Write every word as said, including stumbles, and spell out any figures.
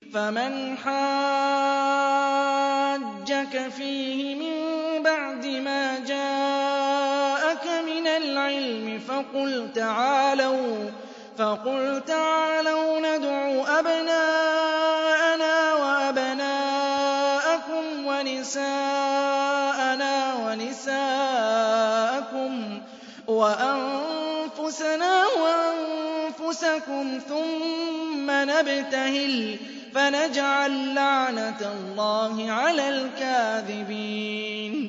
فَمَنْ حَاجَّكَ فِيهِ مِن بَعْدِ مَا جَاءَكَ مِنَ الْعِلْمِ فَقُلْ تَعَالَوْا نَدْعُ أَبْنَاءَنَا وَأَبْنَاءَكُمْ وَنِسَاءَنَا وَنِسَاءَكُمْ وَأَنفُسَنَا وَأَنفُسَكُمْ ثُمَّ نَبْتَهِلْ فَنَجْعَلْ لَعْنَتَ اللَّهِ عَلَى الْكَاذِبِينَ